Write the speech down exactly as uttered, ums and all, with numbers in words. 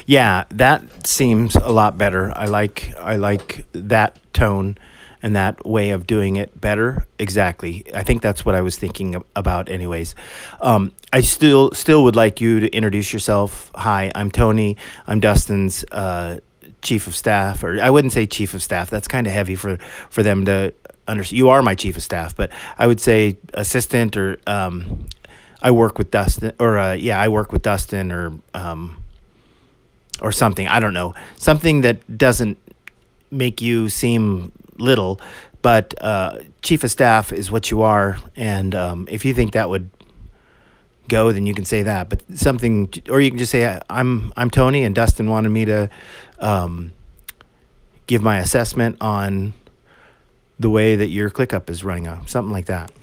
Yeah, that seems a lot better. I like I like that tone and that way of doing it better. Exactly. I think that's what I was thinking about anyways. Um, I still still would like you to introduce yourself. Hi, I'm Tony. I'm Dustin's uh, chief of staff, or I wouldn't say chief of staff. That's kind of heavy for for them to understand. You are my chief of staff, but I would say assistant, or um, I work with Dustin, or uh, yeah, I work with Dustin, or um, or something. I don't know. Something that doesn't make you seem little, but uh, chief of staff is what you are. And um, if you think that would go, then you can say that. But something, or you can just say, I'm I'm Tony, and Dustin wanted me to um, give my assessment on the way that your ClickUp is running. Up, something like that.